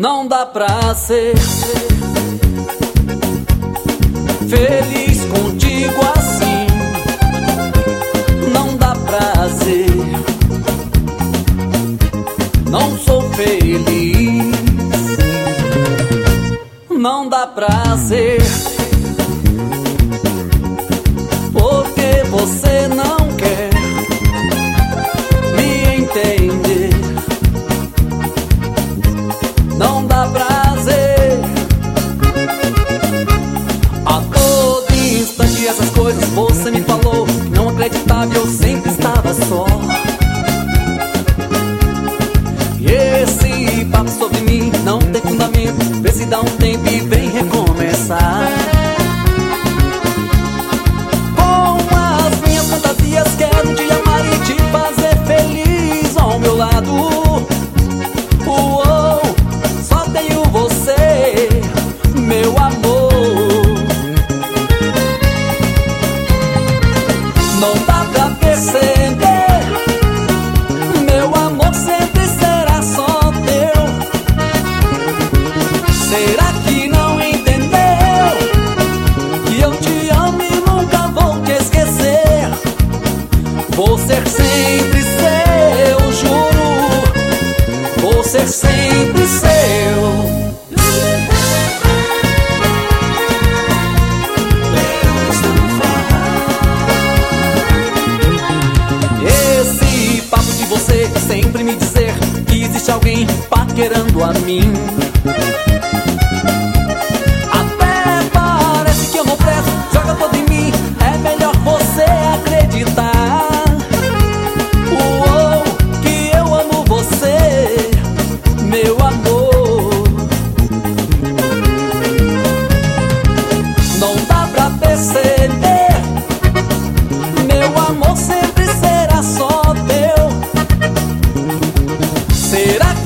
Não dá pra ser feliz contigo assim. Não dá pra ser. Não sou feliz. Não dá pra ser. Porque você não quer me entender. Não dá prazer. A todo instante essas coisas você me falou que não acreditava e eu sempre estava só. E esse papo sobre mim não tem fundamento. Vê se dá um tempo e vem recomeçar. Com as minhas fantasias quero te amar e te fazer feliz ao meu lado. Você, meu amor. Não dá pra perceber, meu amor sempre será só teu. Será que não entendeu que eu te amo e nunca vou te esquecer? Vou ser sempre seu, juro. Vou ser sempre seu. Você sempre me dizer que existe alguém paquerando a mim. Até parece que eu não presto, joga todo em mim. É melhor você acreditar. Uou, que eu amo você, meu amor. Não dá pra perceber, meu amor sempre será só teu. Será que